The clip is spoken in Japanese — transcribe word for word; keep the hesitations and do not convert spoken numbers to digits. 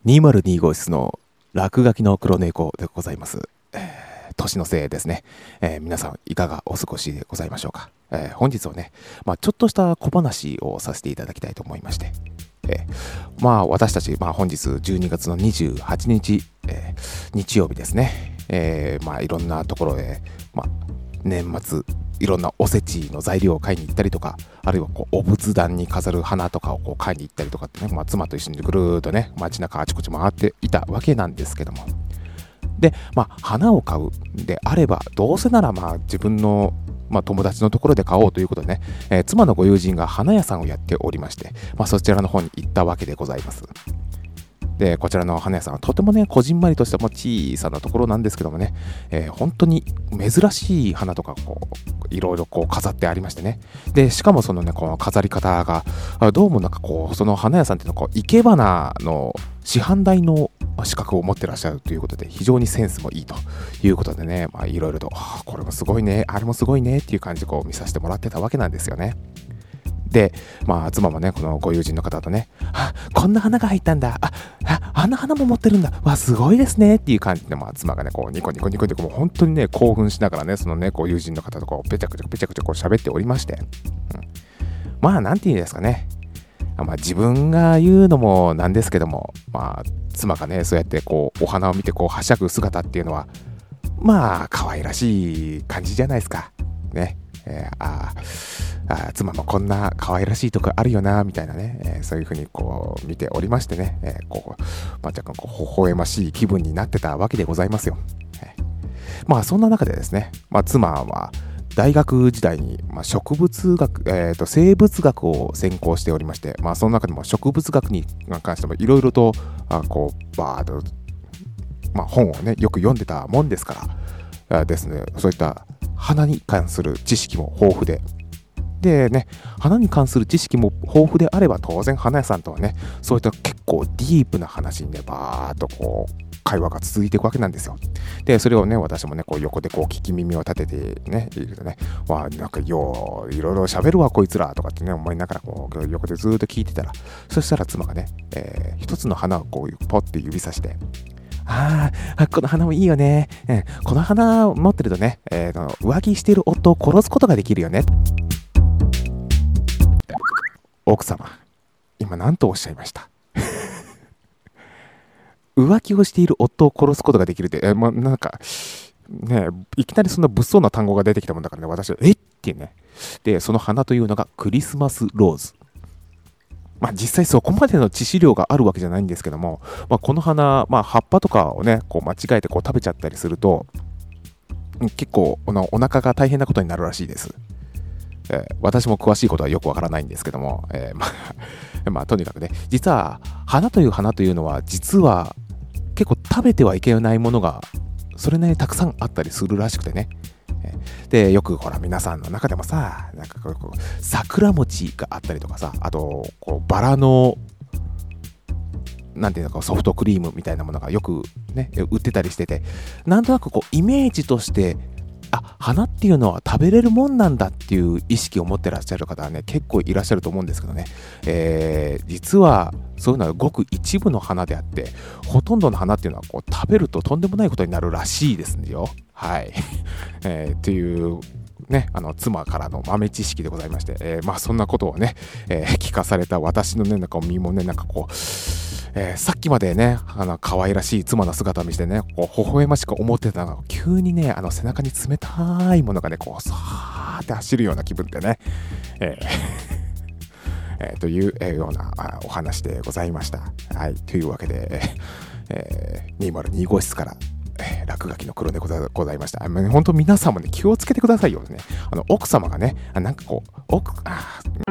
にまるに号室の落書きの黒猫でございます。えー、年のせいですね、えー、皆さんいかがお過ごしでございましょうか。えー、本日はね、まあ、ちょっとした小話をさせていただきたいと思いまして、えー、まあ私たち、まあ、本日じゅうにがつのにじゅうはちにち、えー、日曜日ですね、えー、まあいろんなところへ、まあ、年末いろんなおせちの材料を買いに行ったりとか、あるいはこうお仏壇に飾る花とかをこう買いに行ったりとかってね、まあ、妻と一緒にぐるーっとね街中あちこち回っていたわけなんですけども、でまあ花を買うであればどうせならまあ自分のまあ、友達のところで買おうということでね、えー、妻のご友人が花屋さんをやっておりまして、まあ、そちらの方に行ったわけでございます。でこちらの花屋さんはとてもねこじんまりとしたも小さなところなんですけどもね、えー、本当に珍しい花とかこういろいろこう飾ってありましてね、でしかもそのねこの飾り方がどうもなんかこうその花屋さんっていうのはこう生け花の市販台の資格を持ってらっしゃるということで非常にセンスもいいということでね、まあいろいろとこれもすごいねあれもすごいねっていう感じでこう見させてもらってたわけなんですよね。で、まあ、妻もね、このご友人の方とね、あ、こんな花が入ったんだ、あ、あ、あの花も持ってるんだ、わ、すごいですねっていう感じで、まあ、妻がね、こう、ニコニコニコニコ、もう本当にね、興奮しながらね、そのね、ご友人の方とこう、ぺちゃくちゃぺちゃくちゃこう喋っておりまして、うん、まあ、なんていうんですかね、まあ、自分が言うのもなんですけども、まあ、妻がね、そうやってこう、お花を見てこう、はしゃぐ姿っていうのは、まあ、可愛らしい感じじゃないですか。ね。えー、ああ妻もこんな可愛らしいとこあるよなみたいなね、えー、そういう風にこう見ておりましてね、えー、こう、まあ、若干こう微笑ましい気分になってたわけでございますよ。えー、まあそんな中でですね、まあ、妻は大学時代に、まあ、植物学、えーと、生物学を専攻しておりまして、まあその中でも植物学に関してもいろいろとあこうバーッと、まあ、本をねよく読んでたもんですからですね、そういった花に関する知識も豊富で、でね、花に関する知識も豊富であれば当然花屋さんとはね、そういった結構ディープな話にね、バーっとこう会話が続いていくわけなんですよ。で、それをね、私もね、こう横でこう聞き耳を立ててね、いるとね、わあ、なんかよう、いろいろ喋るわ、こいつらとかってね、思いながらこう横でずっと聞いてたら、そしたら妻がね、えー、一つの花をこうポッて指さして、ああ、この花もいいよね。うん、この花を持ってるとね、えー、浮気している夫を殺すことができるよね。奥様、今何とおっしゃいました？浮気をしている夫を殺すことができるって、えー、まあ、なんか、ね、いきなりそんな物騒な単語が出てきたもんだからね、私は、えっていうね。で、その花というのがクリスマスローズ。まあ、実際そこまでの致死量があるわけじゃないんですけども、まあ、この花、まあ、葉っぱとかをねこう間違えてこう食べちゃったりすると結構お腹が大変なことになるらしいです。えー、私も詳しいことはよくわからないんですけども、えーまあ、まあとにかくね、実は花という花というのは実は結構食べてはいけないものがそれなりにたくさんあったりするらしくてね。でよくほら皆さんの中でもさ、なんかこう桜餅があったりとかさ、あとこうバラのなんていうのかソフトクリームみたいなものがよくね売ってたりしてて、なんとなくこうイメージとしてあ花っていうのは食べれるもんなんだっていう意識を持ってらっしゃる方はね結構いらっしゃると思うんですけどね、えー、実はそういうのはごく一部の花であって、ほとんどの花っていうのはこう食べるととんでもないことになるらしいですよ。はい、えー、っていうね、あの妻からの豆知識でございまして、えー、まあそんなことをね、えー、聞かされた私のねなんか身もねなんかこう、えー、さっきまでねあの可愛らしい妻の姿を見せてねこう微笑ましく思ってたのが急にねあの背中に冷たいものがねこうさーって走るような気分でね、えーえー、という、えー、ようなあお話でございました。はい、というわけで、えー、にまるに号室から落書きの黒でございました。本当皆さんもね気をつけてくださいよね。あの奥様がねなんかこう奥あ